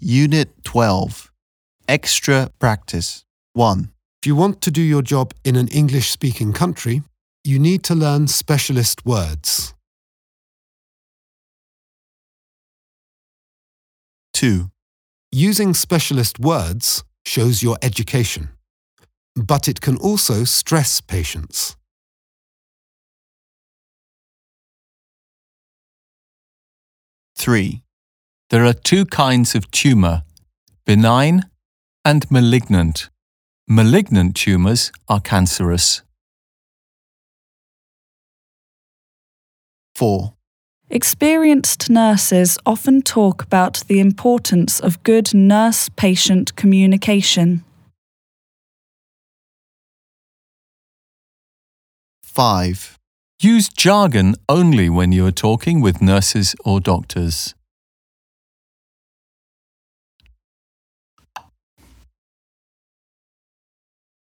Unit 12. Extra practice. 1. If you want to do your job in an English-speaking country, you need to learn specialist words. 2. Using specialist words shows your education, but it can also stress patients. 3. There are two kinds of tumour, benign and malignant. Malignant tumours are cancerous. 4. Experienced nurses often talk about the importance of good nurse-patient communication. 5. Use jargon only when you are talking with nurses or doctors.